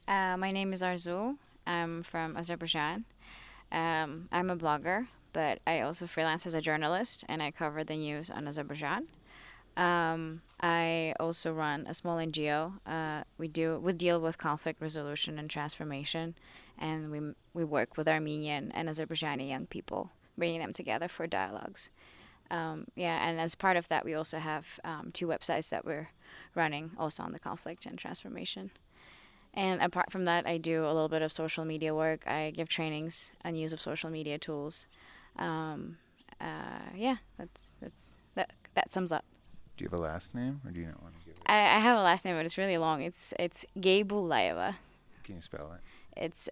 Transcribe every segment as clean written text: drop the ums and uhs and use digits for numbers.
My name is Arzu. I'm from Azerbaijan. I'm a blogger, but I also freelance as a journalist and I cover the news on Azerbaijan. I also run a small NGO. We deal with conflict resolution and transformation, and we work with Armenian and Azerbaijani young people, bringing them together for dialogues. Yeah, and as part of that, we also have two websites that we're running also on the conflict and transformation. And apart from that, I do a little bit of social media work. I give trainings on use of social media tools. Um, yeah, that sums up. Do you have a last name, or do you not want to give it? I have a last name, but it's really long. It's Gaybulayeva. Can you spell it? It's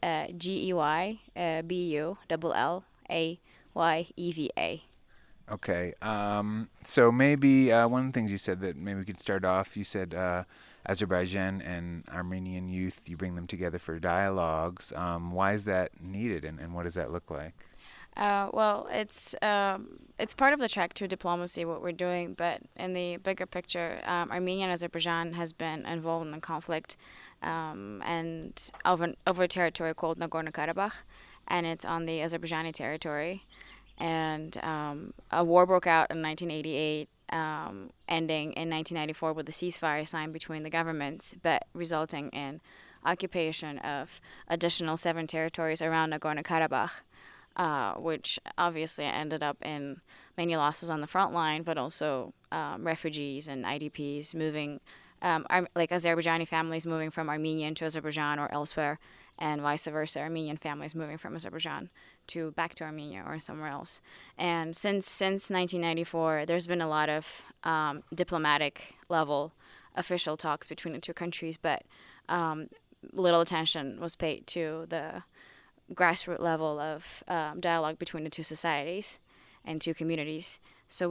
GEYBULLAYEVA. Okay. So maybe one of the things you said that maybe we could start off. You said Azerbaijan and Armenian youth. You bring them together for dialogues. Why is that needed, and what does that look like? Well, it's part of the track to diplomacy what we're doing, but in the bigger picture, Armenia and Azerbaijan has been involved in the conflict, and over a territory called Nagorno Karabakh, and it's on the Azerbaijani territory, and a war broke out in 1988. Ending in 1994 with a ceasefire signed between the governments, but resulting in occupation of additional 7 territories around Nagorno Karabakh, which obviously ended up in many losses on the front line, but also refugees and IDPs moving, like Azerbaijani families moving from Armenia to Azerbaijan or elsewhere, and vice versa, Armenian families moving from Azerbaijan to back to Armenia or somewhere else. And since 1994, there's been a lot of diplomatic level official talks between the two countries, but little attention was paid to the grassroots level of dialogue between the two societies and two communities. So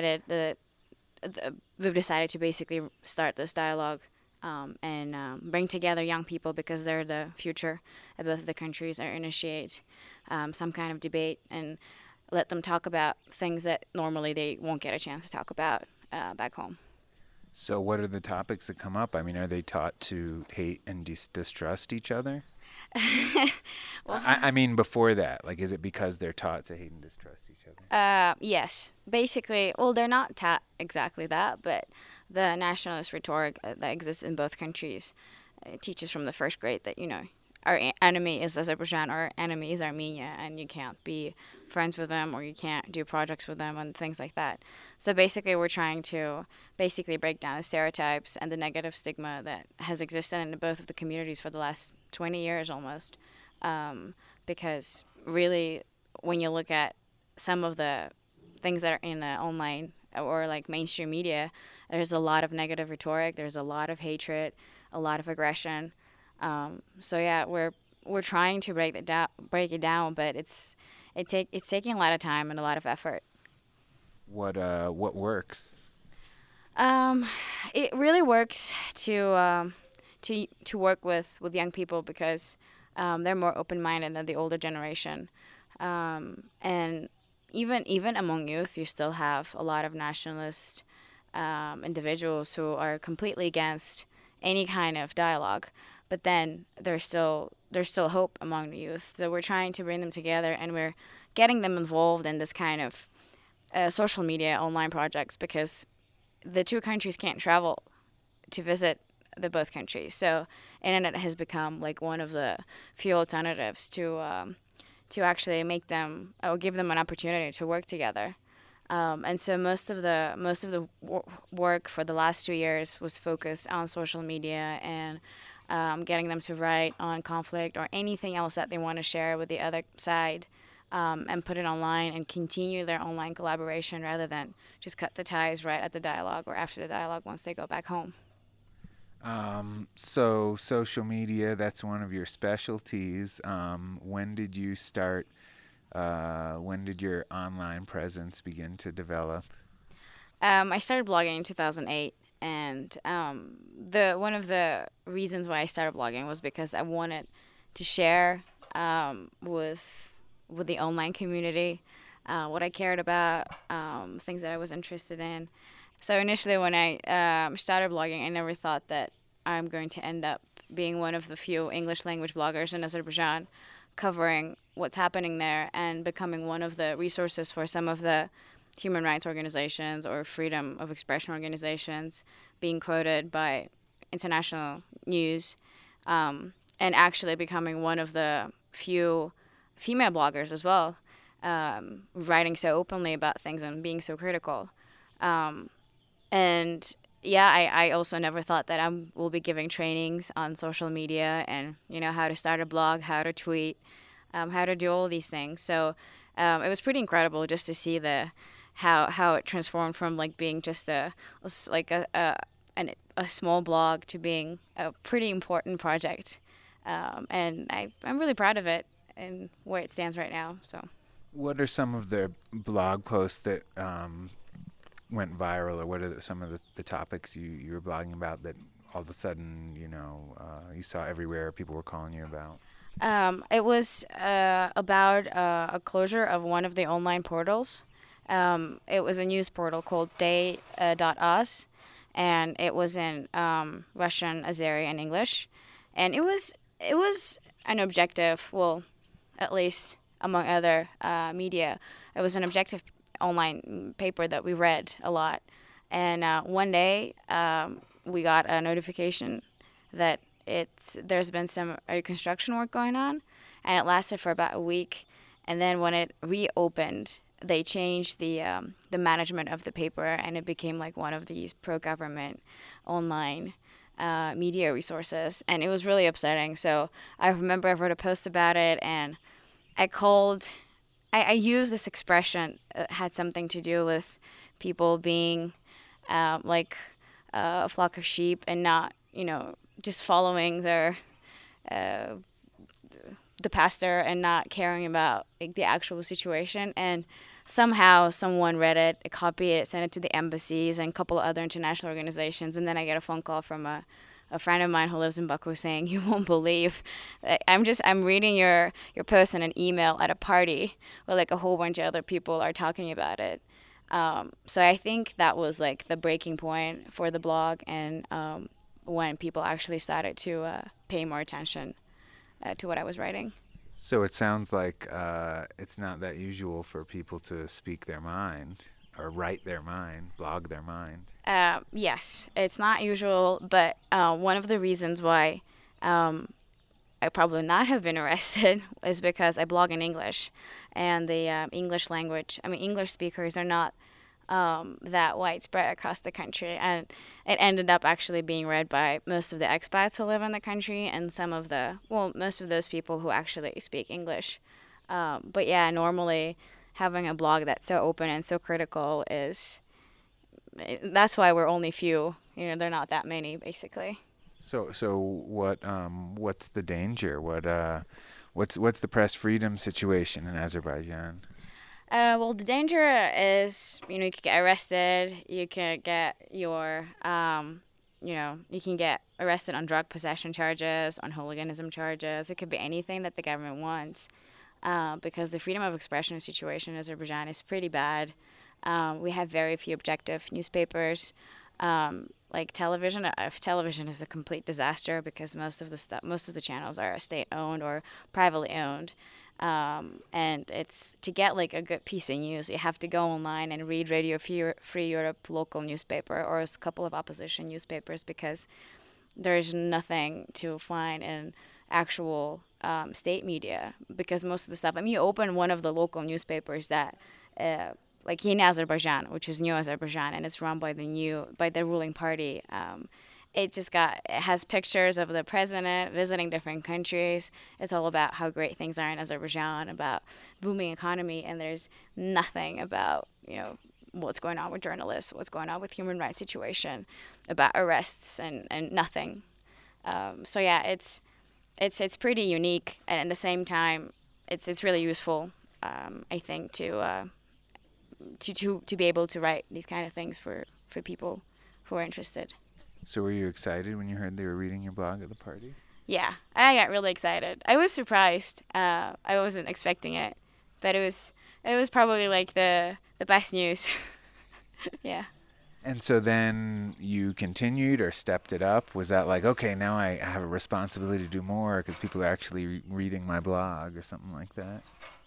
we've decided to basically start this dialogue and bring together young people because they're the future of both of the countries, or initiate some kind of debate and let them talk about things that normally they won't get a chance to talk about back home. So what are the topics that come up? I mean, are they taught to hate and distrust each other? Well, I mean, before that, like, is it because they're taught to hate and distrust each other? yes. Basically, well, they're not exactly that, but the nationalist rhetoric that exists in both countries teaches from the first grade that, our enemy is Azerbaijan, our enemy is Armenia, and you can't be friends with them or you can't do projects with them and things like that. So basically, we're trying to basically break down the stereotypes and the negative stigma that has existed in both of the communities for the last 20 years almost. Because really, when you look at some of the things that are in the online or like mainstream media, there's a lot of negative rhetoric, there's a lot of hatred, a lot of aggression. So yeah, we're trying to break it down, but it's taking a lot of time and a lot of effort. What works? Um, it really works to work with young people because they're more open minded than the older generation, and even among youth, you still have a lot of nationalist individuals who are completely against any kind of dialogue. But then there's still hope among the youth. So we're trying to bring them together, and we're getting them involved in this kind of social media online projects because the two countries can't travel to visit the both countries. So internet has become like one of the few alternatives to actually make them or give them an opportunity to work together. And so most of the work for the last 2 years was focused on social media and getting them to write on conflict or anything else that they want to share with the other side, and put it online and continue their online collaboration rather than just cut the ties right at the dialogue or after the dialogue once they go back home. So social media, that's one of your specialties. When did you start? When did your online presence begin to develop? I started blogging in 2008, and the one of the reasons why I started blogging was because I wanted to share with the online community what I cared about, things that I was interested in. So initially, when I started blogging, I never thought that I'm going to end up being one of the few English language bloggers in Azerbaijan, covering what's happening there and becoming one of the resources for some of the human rights organizations or freedom of expression organizations being quoted by international news, and actually becoming one of the few female bloggers as well, writing so openly about things and being so critical. And yeah, I also never thought that I will be giving trainings on social media and, how to start a blog, how to tweet, how to do all these things. So it was pretty incredible just to see how it transformed from like being just a small blog to being a pretty important project. And I'm really proud of it and where it stands right now. So, what are some of the blog posts that went viral, or what are some of the topics you were blogging about that all of a sudden, you saw everywhere, people were calling you about? It was about a closure of one of the online portals. It was a news portal called Day.us, and it was in Russian, Azeri, and English. And it was an objective, well, at least among other media, it was an objective online paper that we read a lot. And one day we got a notification that there's been some reconstruction work going on, and it lasted for about a week. And then when it reopened, they changed the management of the paper, and it became like one of these pro-government online media resources, and it was really upsetting. So I remember I wrote a post about it, and I used this expression. It had something to do with people being like a flock of sheep and not, just following their the pastor and not caring about like the actual situation. And somehow someone read it, copied it, sent it to the embassies and a couple of other international organizations, and then I get a phone call from a friend of mine who lives in Baku saying, "You won't believe, I'm reading your post in an email at a party where like a whole bunch of other people are talking about it." So I think that was like the breaking point for the blog, and when people actually started to pay more attention to what I was writing. So it sounds like it's not that usual for people to speak their mind or write their mind, blog their mind. Yes, it's not usual, but one of the reasons why I probably not have been arrested is because I blog in English, and the English language, English speakers are not that widespread across the country, and it ended up actually being read by most of the expats who live in the country and most of those people who actually speak English. But yeah, normally having a blog that's so open and so critical that's why we're only few. They're not that many, basically. So what's the danger? What's the press freedom situation in Azerbaijan? Well, the danger is, you could get arrested. You could get you can get arrested on drug possession charges, on hooliganism charges. It could be anything that the government wants, because the freedom of expression situation in Azerbaijan is pretty bad. We have very few objective newspapers. Like television, television is a complete disaster because most of the channels are state-owned or privately owned. And it's to get like a good piece of news, you have to go online and read Radio Free Europe local newspaper or a couple of opposition newspapers, because there's nothing to find in actual state media, because most of the stuff, you open one of the local newspapers that like Yeni Azerbaijan, which is New Azerbaijan, and it's run by the ruling party. It has pictures of the president visiting different countries. It's all about how great things are in Azerbaijan, about booming economy, and there's nothing about, what's going on with journalists, what's going on with human rights situation, about arrests, and nothing. So yeah, it's pretty unique, and at the same time, it's really useful, I think, to be able to write these kind of things for people who are interested. So were you excited when you heard they were reading your blog at the party? Yeah, I got really excited. I was surprised. I wasn't expecting it, but it was probably like the best news. Yeah. And so then you continued or stepped it up? Was that like, okay, now I have a responsibility to do more because people are actually reading my blog or something like that?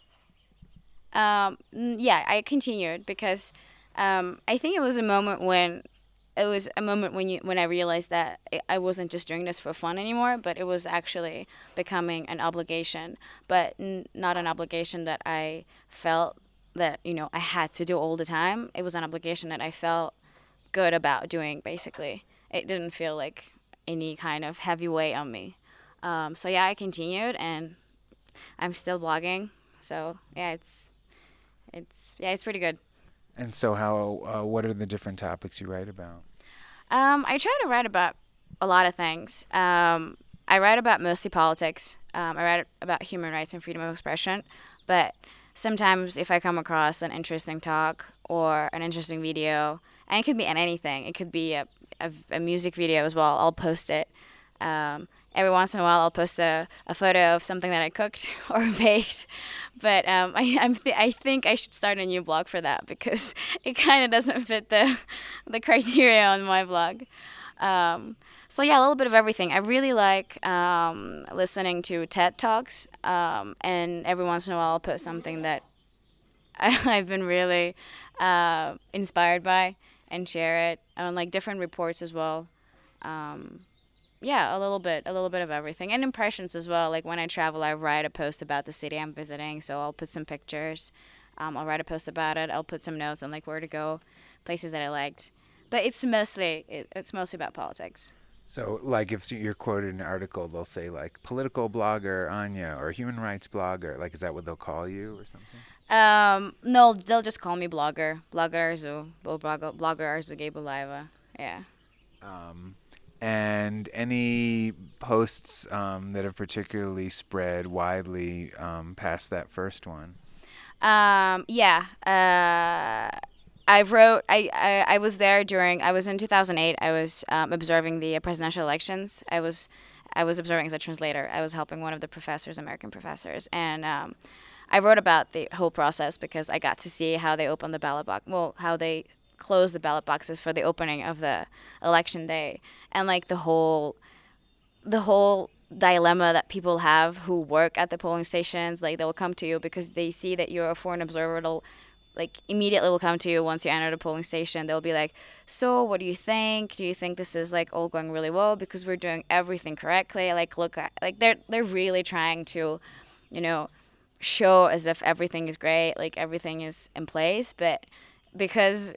Yeah, I continued because I think it was a moment when I realized that I wasn't just doing this for fun anymore, but it was actually becoming an obligation, but not an obligation that I felt that I had to do all the time. It was an obligation that I felt good about doing. Basically, it didn't feel like any kind of heavy weight on me. So yeah, I continued, and I'm still blogging. So yeah, it's pretty good. And so what are the different topics you write about? I try to write about a lot of things. I write about mostly politics. I write about human rights and freedom of expression. But sometimes if I come across an interesting talk or an interesting video, and it could be on anything, it could be a music video as well, I'll post it. Every once in a while, I'll post a photo of something that I cooked or baked. But I think I should start a new blog for that because it kind of doesn't fit the criteria on my blog. So yeah, a little bit of everything. I really like listening to TED Talks, and every once in a while, I'll post something that I've been really inspired by and share it on like different reports as well. Yeah, a little bit of everything, and impressions as well. Like when I travel, I write a post about the city I'm visiting, so I'll put some pictures. I'll write a post about it. I'll put some notes on like where to go, places that I liked. But it's mostly about politics. So, like, if you're quoted in an article, they'll say like political blogger Anya or human rights blogger. Like, is that what they'll call you or something? No, they'll just call me blogger Arzu, blogger Arzu Gabalaiva. Yeah. And any posts that have particularly spread widely past that first one? Yeah. I was there I was in 2008. I was observing the presidential elections. I was observing as a translator. I was helping one of the professors, American professors, and I wrote about the whole process because I got to see how they opened the ballot box. Well, how they close the ballot boxes for the opening of the election day, and like the whole dilemma that people have who work at the polling stations. Like they'll come to you because they see that you're a foreign observer. They'll like immediately will come to you once you enter the polling station. They'll be like, so what do you think? Do you think this is like all going really well because we're doing everything correctly? Like look at, like they're really trying to, show as if everything is great, like everything is in place, but because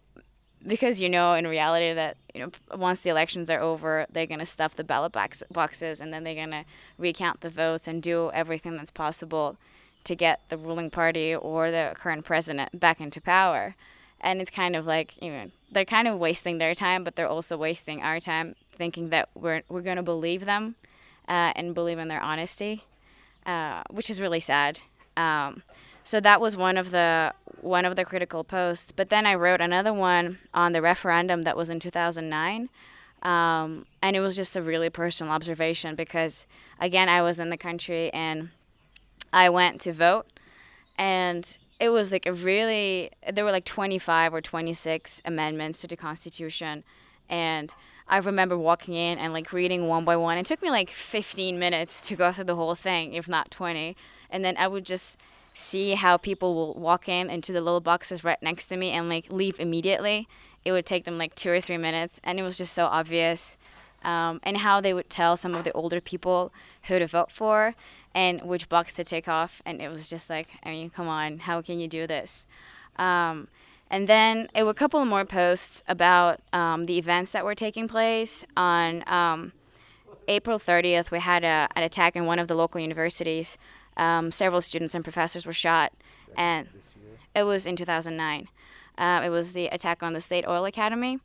in reality that once the elections are over, they're going to stuff the ballot boxes, and then they're going to recount the votes and do everything that's possible to get the ruling party or the current president back into power. And it's kind of like they're kind of wasting their time, but they're also wasting our time thinking that we're going to believe them and believe in their honesty, which is really sad. So that was one of the critical posts. But then I wrote another one on the referendum that was in 2009, and it was just a really personal observation because, again, I was in the country and I went to vote, and it was like there were like 25 or 26 amendments to the Constitution, and I remember walking in and like reading one by one. It took me like 15 minutes to go through the whole thing, if not 20, and then I would just see how people will walk into the little boxes right next to me and like leave immediately. It would take them like 2 or 3 minutes, and it was just so obvious. And how they would tell some of the older people who to vote for and which box to take off, and it was just like, I mean, come on, how can you do this? And then it were a couple more posts about the events that were taking place. On April 30th, we had an attack in one of the local universities. Several students and professors were shot, and it was in 2009. It was the attack on the State Oil Academy.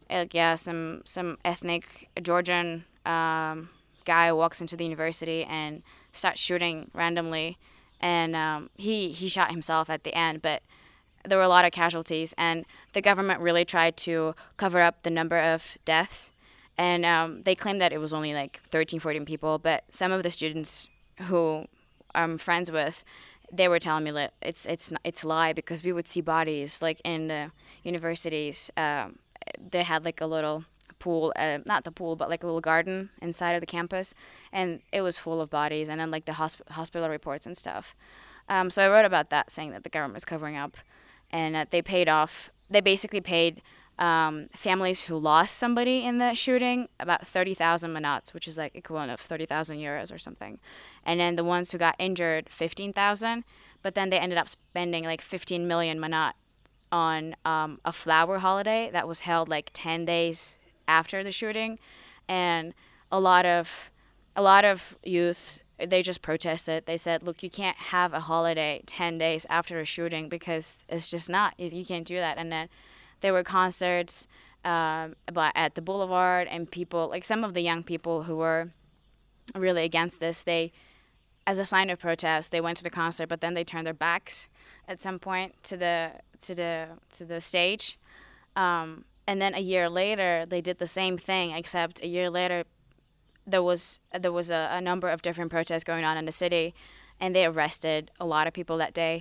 Some ethnic Georgian guy walks into the university and starts shooting randomly, and he shot himself at the end, but there were a lot of casualties, and the government really tried to cover up the number of deaths, and they claimed that it was only like 13, 14 people, but some of the students who I'm friends with, they were telling me that it's lie because we would see bodies like in the universities they had like a little pool, not the pool, but like a little garden inside of the campus, and it was full of bodies, and then like the hospital reports and stuff. So I wrote about that, saying that the government was covering up, and that they basically paid families who lost somebody in the shooting about 30,000 manats, which is like equivalent of 30,000 euros or something. And then the ones who got injured, 15,000, but then they ended up spending like 15 million manat on a flower holiday that was held like 10 days after the shooting. And a lot of youth, they just protested. They said, look, you can't have a holiday 10 days after a shooting, because it's just not, you can't do that. And then there were concerts at the boulevard, and people, like some of the young people who were really against this, they, as a sign of protest, they went to the concert, but then they turned their backs at some point to the stage. And then a year later, they did the same thing, except a year later, there was a number of different protests going on in the city, and they arrested a lot of people that day.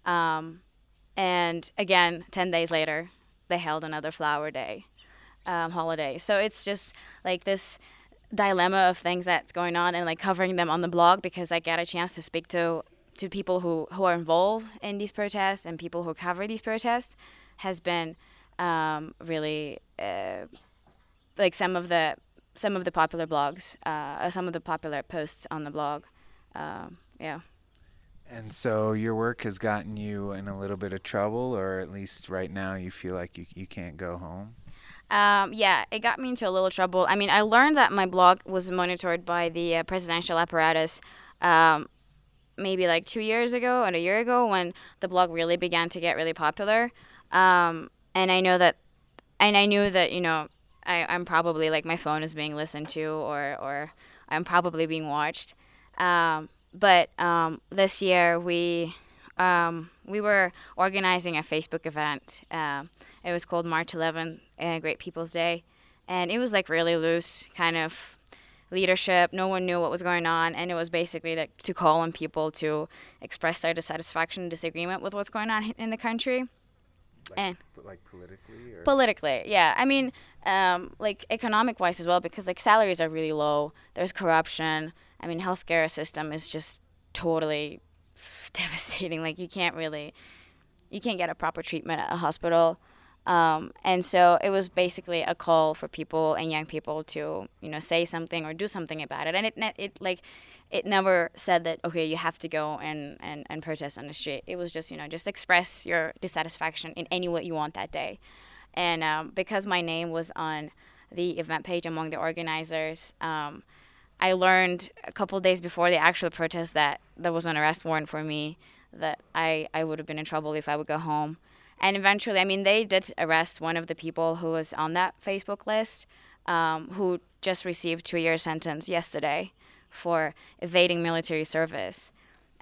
And again, 10 days later, they held another flower day holiday. So it's just like this dilemma of things that's going on, and like covering them on the blog, because I get a chance to speak to people who are involved in these protests and people who cover these protests, has been really like some of the popular blogs, some of the popular posts on the blog. Yeah. And so your work has gotten you in a little bit of trouble, or at least right now you feel like you can't go home? Yeah, it got me into a little trouble. I mean, I learned that my blog was monitored by the presidential apparatus maybe like 2 years ago and a year ago, when the blog really began to get really popular. And I knew that, you know, I'm probably, like, my phone is being listened to, or I'm probably being watched. But this year we were organizing a Facebook event. It was called March 11, Great People's Day, and it was like really loose kind of leadership. No one knew what was going on, and it was basically like to call on people to express their dissatisfaction and disagreement with what's going on in the country. Like politically? Or? Politically, yeah. I mean, like economic-wise as well, because like salaries are really low. There's corruption. I mean, healthcare system is just totally devastating. Like you can't get a proper treatment at a hospital. And so it was basically a call for people and young people to, you know, say something or do something about it. And it never said that, okay, you have to go and protest on the street. It was just, you know, just express your dissatisfaction in any way you want that day. And because my name was on the event page among the organizers, I learned a couple of days before the actual protest that there was an arrest warrant for me, that I would have been in trouble if I would go home. And eventually, I mean, they did arrest one of the people who was on that Facebook list, who just received 2-year sentence yesterday for evading military service.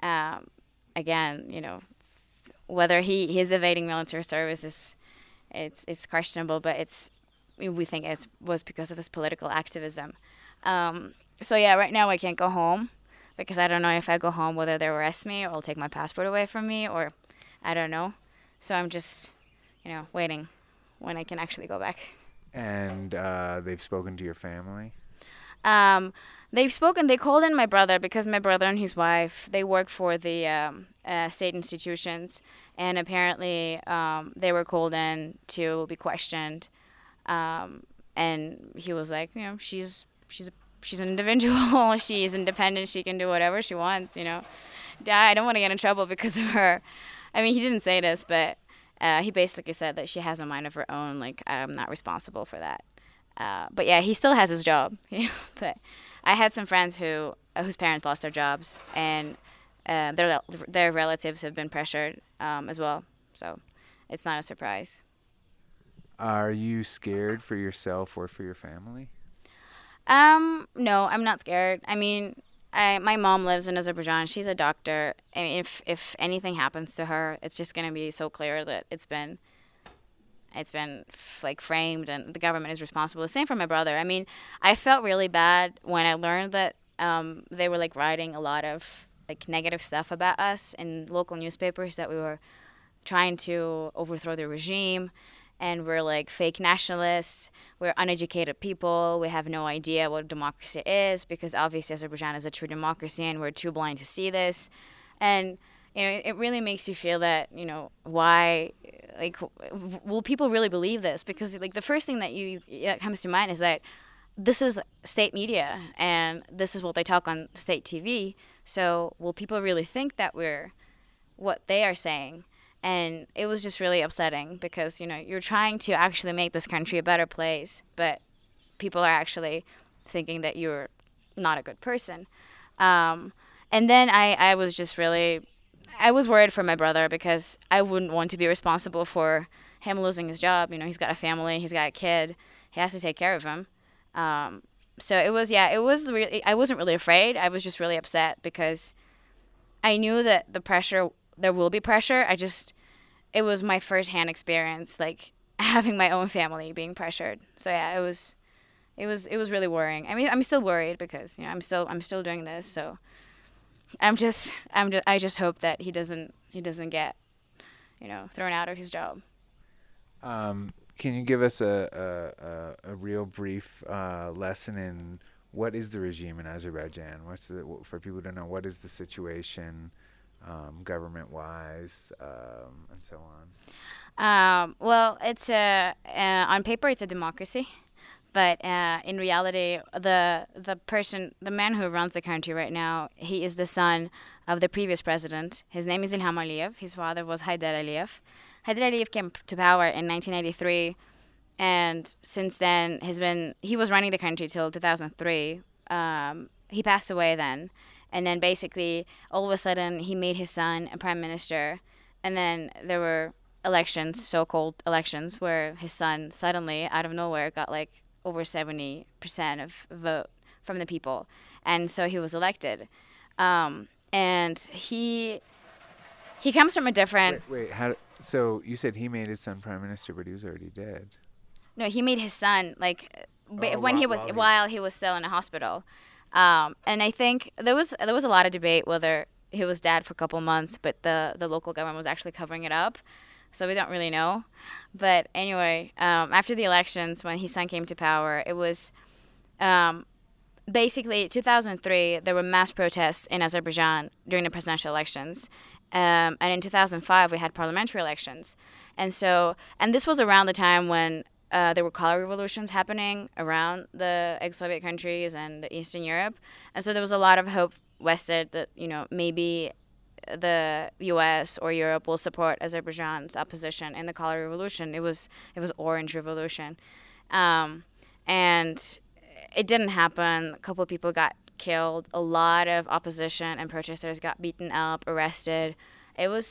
Again, you know, whether he's evading military service is it's questionable, but we think it was because of his political activism. So yeah, right now I can't go home, because I don't know if I go home whether they'll arrest me or take my passport away from me, or I don't know. So I'm just, you know, waiting when I can actually go back. And they've spoken to your family? They called in my brother, because my brother and his wife, they work for the state institutions, and apparently they were called in to be questioned. And he was like, you know, she's an individual, she's independent, she can do whatever she wants, you know. I don't want to get in trouble because of her. I mean, he didn't say this, but he basically said that she has a mind of her own, like, I'm not responsible for that. But yeah, he still has his job. But I had some friends whose parents lost their jobs, and their relatives have been pressured as well. So it's not a surprise. Are you scared for yourself or for your family? No, I'm not scared. I mean, my mom lives in Azerbaijan. She's a doctor. I mean, if anything happens to her, it's just going to be so clear that it's been like framed, and the government is responsible. The same for my brother. I mean, I felt really bad when I learned that they were like writing a lot of like negative stuff about us in local newspapers, that we were trying to overthrow the regime. and we're like fake nationalists. We're uneducated people. We have no idea what democracy is, because obviously Azerbaijan is a true democracy and we're too blind to see this. And it really makes you feel that, why, like, will people really believe this? Because like the first thing that comes to mind is that this is state media and this is what they talk on state TV. So will people really think that we're what they are saying? And it was just really upsetting because, you're trying to actually make this country a better place, but people are actually thinking that you're not a good person. And then I was just I was worried for my brother because I wouldn't want to be responsible for him losing his job. He's got a family, he's got a kid, he has to take care of him. So it was really, I wasn't really afraid. I was just really upset because I knew that there will be pressure. It was my firsthand experience, like having my own family being pressured. So yeah, it was really worrying. I mean, I'm still worried because, I'm still doing this. So I just hope that he doesn't get, thrown out of his job. Can you give us a real brief lesson in what is the regime in Azerbaijan? For people to know, what is the situation government-wise, and so on? Well, it's on paper it's a democracy, but in reality, the man who runs the country right now, he is the son of the previous president. His name is Ilham Aliyev. His father was Haydar Aliyev. Haydar Aliyev came to power in 1993, and since then he was running the country till 2003. He passed away then, and then basically all of a sudden he made his son a prime minister, and then there were elections, so-called elections, where his son suddenly out of nowhere got like over 70% of vote from the people, and so he was elected. And he comes from a different. Wait, how? So you said he made his son prime minister, but he was already dead. No, he made his son while he was still in a hospital. And I think there was a lot of debate whether he was dead for a couple months, but the local government was actually covering it up, so we don't really know. But anyway, after the elections, when his son came to power, it was basically 2003. There were mass protests in Azerbaijan during the presidential elections. And in 2005, we had parliamentary elections. And this was around the time when there were color revolutions happening around the ex-Soviet countries and Eastern Europe. And so there was a lot of hope vested that, maybe the U.S. or Europe will support Azerbaijan's opposition in the color revolution. It was Orange Revolution. And it didn't happen. A couple of people got killed. A lot of opposition and protesters got beaten up, arrested. It was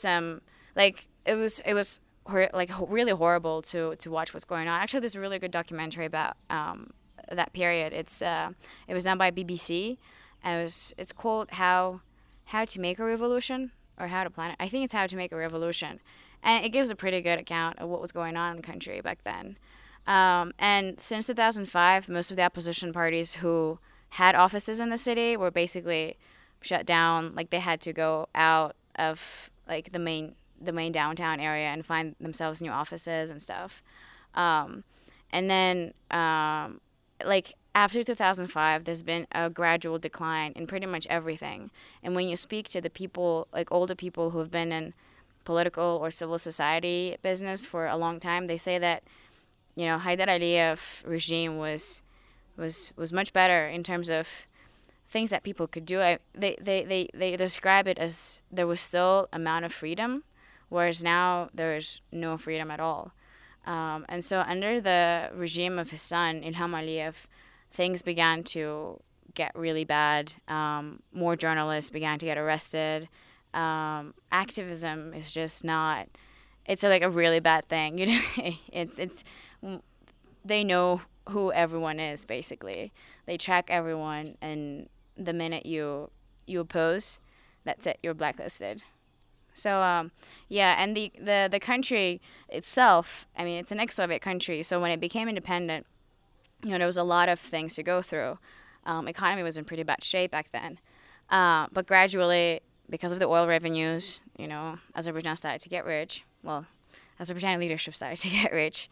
really horrible to watch what's going on. Actually, there's a really good documentary about that period. It was done by BBC, and it's called How to Make a Revolution, or How to Plan It. I think it's How to Make a Revolution, and it gives a pretty good account of what was going on in the country back then. And since 2005, most of the opposition parties who had offices in the city were basically shut down. Like, they had to go out of like the main downtown area and find themselves new offices and stuff. And then like after 2005, there's been a gradual decline in pretty much everything. And when you speak to the people, like older people who have been in political or civil society business for a long time, they say that Haydar Aliyev regime was much better in terms of things that people could do. They describe it as there was still amount of freedom, whereas now there's no freedom at all. And so under the regime of his son, Ilham Aliyev, things began to get really bad. More journalists began to get arrested. Activism is just not. It's like a really bad thing. It's they know who everyone is, basically. They track everyone, and the minute you oppose, that's it, you're blacklisted. So and the country itself, I mean, it's an ex-Soviet country, so when it became independent, there was a lot of things to go through. Economy was in pretty bad shape back then, but gradually, because of the oil revenues, Azerbaijan started to get rich. Well, Azerbaijani leadership started to get rich.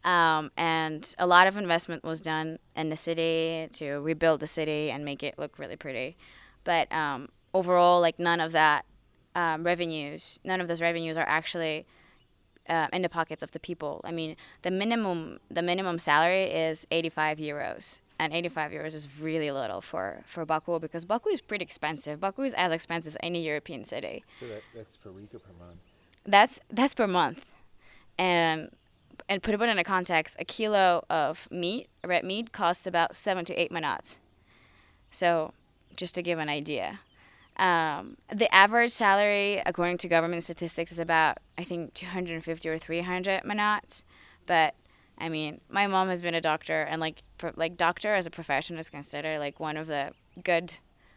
And a lot of investment was done in the city to rebuild the city and make it look really pretty. But overall, like none of those revenues are actually in the pockets of the people. I mean, the minimum salary is 85 euros. And 85 euros is really little for Baku, because Baku is pretty expensive. Baku is as expensive as any European city. So that's per week or per month? That's per month. And put it in a context, a kilo of red meat, costs about 7 to 8 manats. So just to give an idea. The average salary, according to government statistics, is about, I think, 250 or 300 manats. But I mean, my mom has been a doctor, and like doctor as a profession is considered like one of the good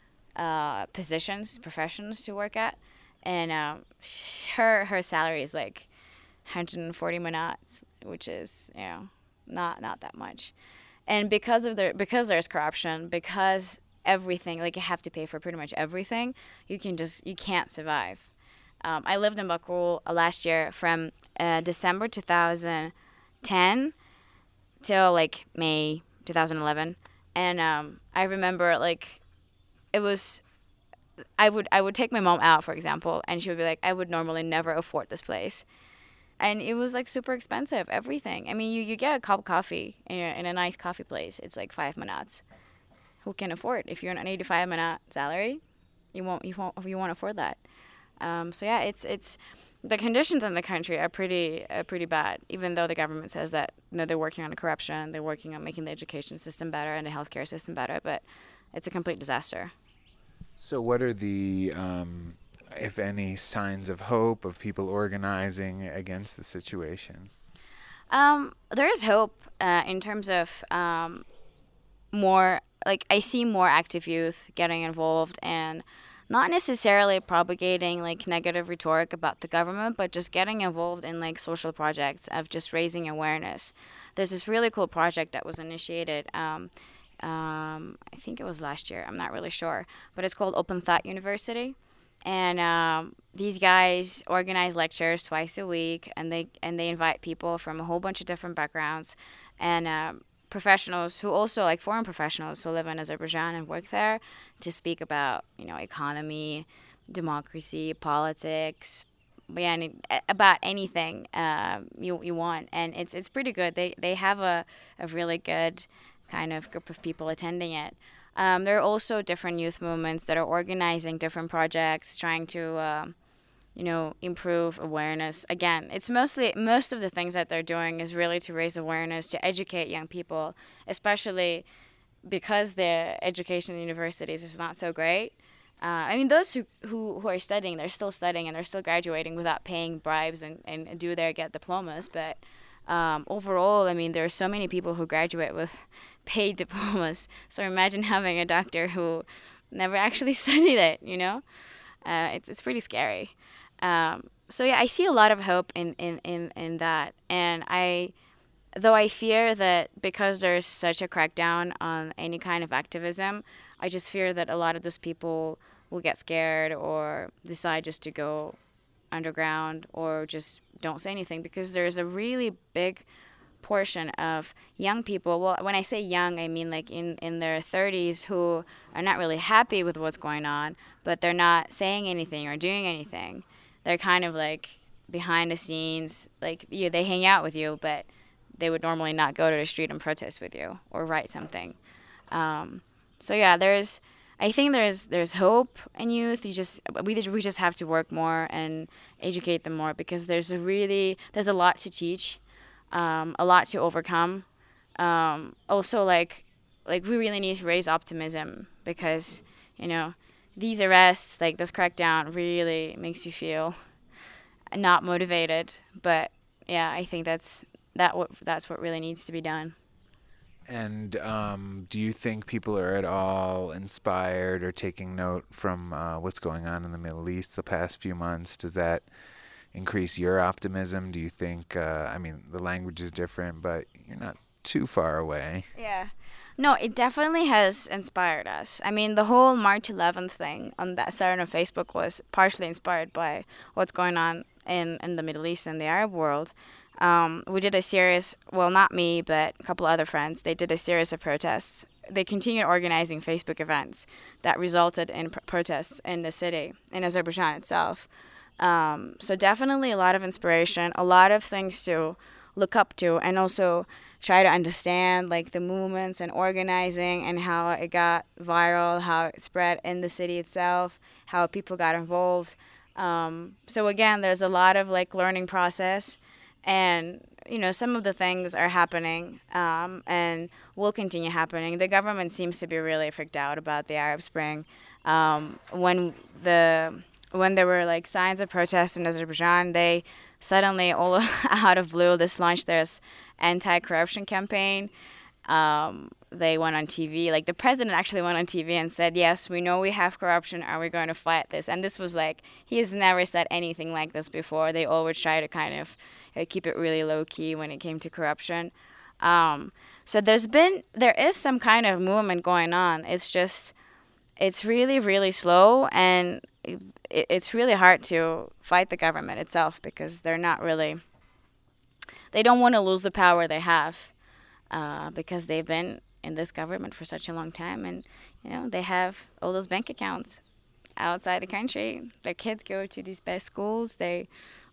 professions to work at, and her salary is like 140 manats, which is not that much, and because there's corruption, because everything, like you have to pay for pretty much everything, you can't survive. I lived in Baku last year from December 2010 till like May 2011, and I remember like it was. I would take my mom out, for example, and she would be like, I would normally never afford this place, and it was like super expensive, everything. I mean, you get a cup of coffee in a nice coffee place, it's like 5 manats. Who can afford? If you're on an 85 manat salary, you won't afford that. So yeah, it's the conditions in the country are pretty bad. Even though the government says that they're working on the corruption, they're working on making the education system better and the healthcare system better, but it's a complete disaster. So what are the, if any, signs of hope of people organizing against the situation? There is hope in terms of more, like I see more active youth getting involved and not necessarily propagating like negative rhetoric about the government, but just getting involved in like social projects of just raising awareness. There's this really cool project that was initiated. I think it was last year. I'm not really sure, but it's called Open Thought University, and these guys organize lectures twice a week, and they invite people from a whole bunch of different backgrounds, and professionals who also like foreign professionals who live in Azerbaijan and work there to speak about economy, democracy, politics, about anything you want, and it's pretty good. They have a really good kind of group of people attending it. There are also different youth movements that are organizing different projects, trying to, improve awareness. Again, it's most of the things that they're doing is really to raise awareness, to educate young people, especially because their education in universities is not so great. I mean, those who are studying, they're still studying and they're still graduating without paying bribes and get diplomas, but overall, I mean, there are so many people who graduate with paid diplomas. So imagine having a doctor who never actually studied it, It's pretty scary. So yeah, I see a lot of hope in that. And though I fear that because there's such a crackdown on any kind of activism, I just fear that a lot of those people will get scared or decide just to go underground or just don't say anything, because there's a really big portion of young people, well, when I say young, I mean like in their 30s, who are not really happy with what's going on, but they're not saying anything or doing anything. They're kind of like behind the scenes, like they hang out with you, but they would normally not go to the street and protest with you or write something. So yeah, I think there's hope in youth. We just have to work more and educate them more, because there's a lot to teach, a lot to overcome. Also, like we really need to raise optimism, because these arrests, like this crackdown, really makes you feel not motivated. But yeah, I think that's what really needs to be done. And do you think people are at all inspired or taking note from what's going on in the Middle East the past few months? Does that increase your optimism? Do you think, the language is different, but you're not too far away. Yeah. No, it definitely has inspired us. I mean, the whole March 11th thing on that started on Facebook was partially inspired by what's going on in the Middle East and the Arab world. We did a series, well, not me, but a couple of other friends. They did a series of protests. They continued organizing Facebook events that resulted in protests in the city, in Azerbaijan itself. So definitely a lot of inspiration, a lot of things to look up to, and also try to understand like the movements and organizing and how it got viral, how it spread in the city itself, how people got involved. So again, there's a lot of like learning process, and some of the things are happening and will continue happening. The government seems to be really freaked out about the Arab Spring. When there were like signs of protest in Azerbaijan, they suddenly, all out of blue, this launched this anti-corruption campaign. They went on TV. Like the president actually went on TV and said, "Yes, we know we have corruption. Are we going to fight this?" And this was like, he has never said anything like this before. They always try to kind of keep it really low key when it came to corruption. So there is some kind of movement going on. It's really, really slow, and it's really hard to fight the government itself because they don't want to lose the power they have because they've been in this government for such a long time, and they have all those bank accounts outside the country. Their kids go to these best schools. They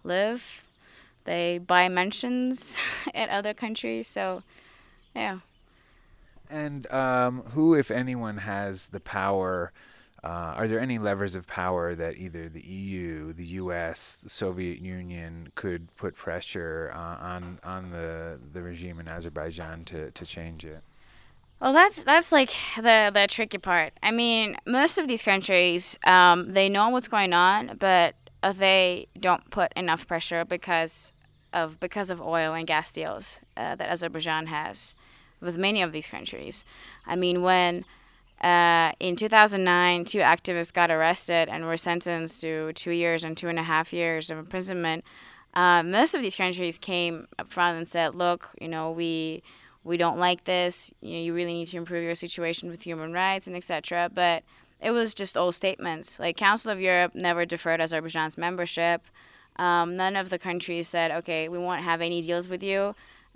buy mansions at other countries. So, yeah. And who, if anyone, has the power? Are there any levers of power that either the EU, the U.S., the Soviet Union could put pressure on the regime in Azerbaijan to change it? Well, that's like the tricky part. I mean, most of these countries, they know what's going on, but they don't put enough pressure because of oil and gas deals that Azerbaijan has with many of these countries. I mean, when in 2009, 2 activists got arrested and were sentenced to 2 years and 2.5 years of imprisonment, most of these countries came up front and said, "Look, we don't like this. You really need to improve your situation with human rights and etc." But it was just all statements. Like Council of Europe never deferred Azerbaijan's membership. None of the countries said, "Okay, we won't have any deals with you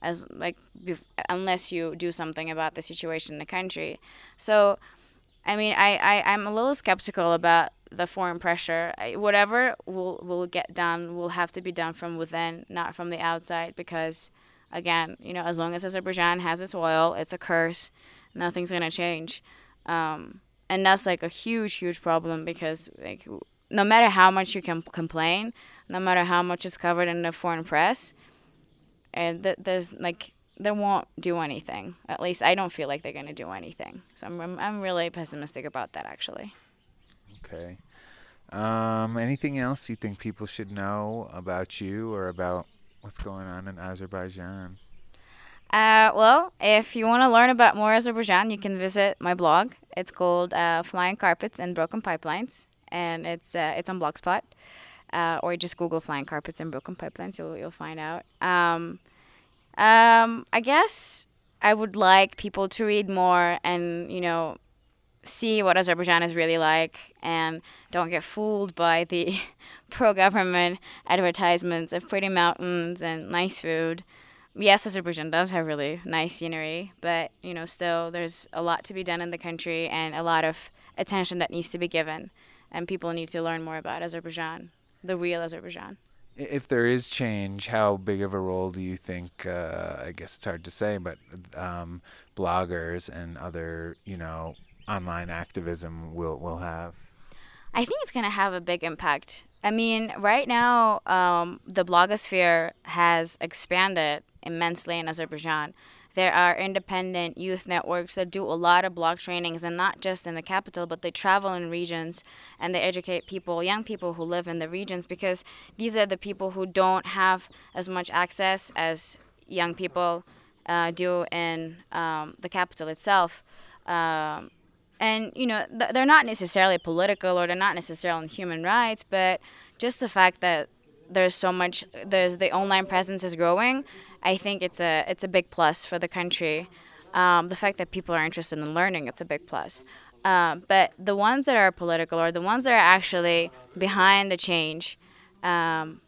unless you do something about the situation in the country." So, I mean, I'm a little skeptical about the foreign pressure. Whatever will get done will have to be done from within, not from the outside, because, again, as long as Azerbaijan has its oil, it's a curse. Nothing's going to change. And that's like a huge, huge problem because like no matter how much you can complain, no matter how much is covered in the foreign press, and they won't do anything. At least I don't feel like they're going to do anything. So I'm really pessimistic about that, actually. Okay. Anything else you think people should know about you or about what's going on in Azerbaijan? Well, if you want to learn about more Azerbaijan, you can visit my blog. It's called Flying Carpets and Broken Pipelines, and it's on Blogspot. Or just Google Flying Carpets and Broken Pipelines. You'll find out. I guess I would like people to read more and see what Azerbaijan is really like, and don't get fooled by the pro-government advertisements of pretty mountains and nice food. Yes, Azerbaijan does have really nice scenery, but still there's a lot to be done in the country and a lot of attention that needs to be given, and people need to learn more about Azerbaijan. The real Azerbaijan. If there is change, how big of a role do you think, I guess it's hard to say, but bloggers and other, online activism will have? I think it's going to have a big impact. I mean, right now, the blogosphere has expanded immensely in Azerbaijan. There are independent youth networks that do a lot of blog trainings, and not just in the capital, but they travel in regions and they educate people, young people who live in the regions, because these are the people who don't have as much access as young people do in the capital itself. And, they're not necessarily political or they're not necessarily on human rights, but just the fact that the online presence is growing, I think it's a big plus for the country. The fact that people are interested in learning, it's a big plus. But the ones that are political or the ones that are actually behind the change,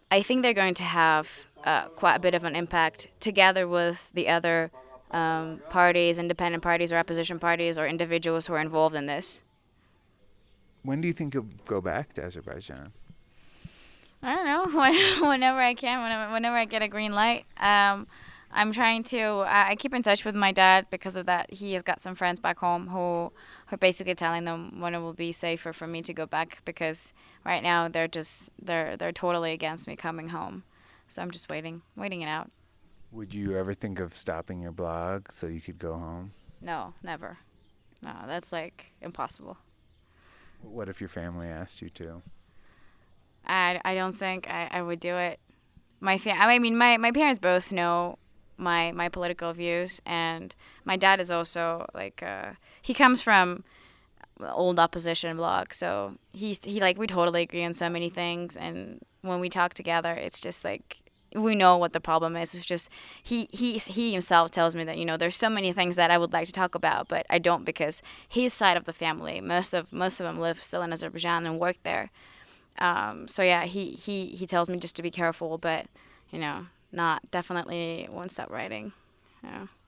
I think they're going to have quite a bit of an impact together with the other parties, independent parties or opposition parties or individuals who are involved in this. When do you think you'll go back to Azerbaijan? I don't know. Whenever I can, whenever I get a green light. I'm trying to. I keep in touch with my dad because of that. He has got some friends back home who are basically telling them when it will be safer for me to go back, because right now they're totally against me coming home. So I'm just waiting it out. Would you ever think of stopping your blog so you could go home? No, never. No, that's like impossible. What if your family asked you to? I don't think I would do it. My parents both know my political views, and my dad is also like he comes from old opposition bloc, so he like we totally agree on so many things, and when we talk together, it's just like we know what the problem is. It's just he himself tells me that, you know, there's so many things that I would like to talk about, but I don't, because his side of the family, most of them live still in Azerbaijan and work there. So yeah, he tells me just to be careful, but, you know, definitely won't stop writing. Yeah.